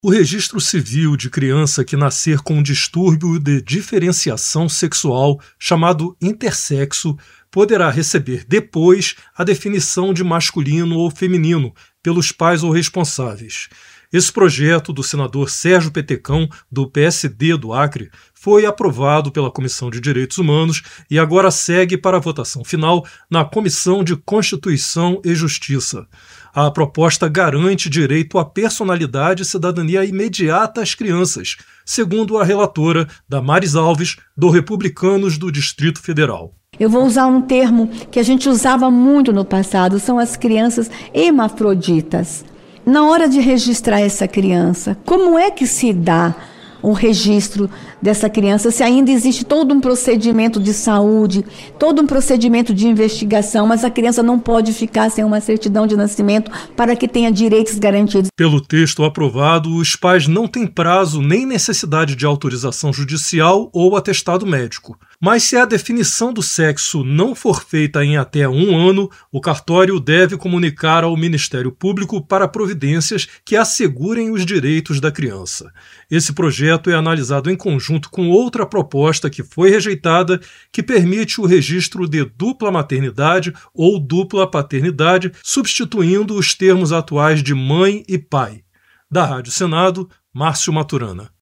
O registro civil de criança que nascer com um distúrbio de diferenciação sexual, chamado intersexo, poderá receber depois a definição de masculino ou feminino pelos pais ou responsáveis. Esse projeto do senador Sérgio Petecão, do PSD do Acre, foi aprovado pela Comissão de Direitos Humanos e agora segue para a votação final na Comissão de Constituição e Justiça. A proposta garante direito à personalidade e cidadania imediata às crianças, segundo a relatora Damares Alves, do Republicanos do Distrito Federal. Eu vou usar um termo que a gente usava muito no passado, são as crianças hermafroditas. Na hora de registrar essa criança, como é que se dá o registro dessa criança, se ainda existe todo um procedimento de saúde, todo um procedimento de investigação, mas a criança não pode ficar sem uma certidão de nascimento para que tenha direitos garantidos. Pelo texto aprovado, os pais não têm prazo nem necessidade de autorização judicial ou atestado médico. Mas se a definição do sexo não for feita em até 1 ano, o cartório deve comunicar ao Ministério Público para providências que assegurem os direitos da criança. Esse projeto é analisado em conjunto com outra proposta que foi rejeitada, que permite o registro de dupla maternidade ou dupla paternidade, substituindo os termos atuais de mãe e pai. Da Rádio Senado, Márcio Maturana.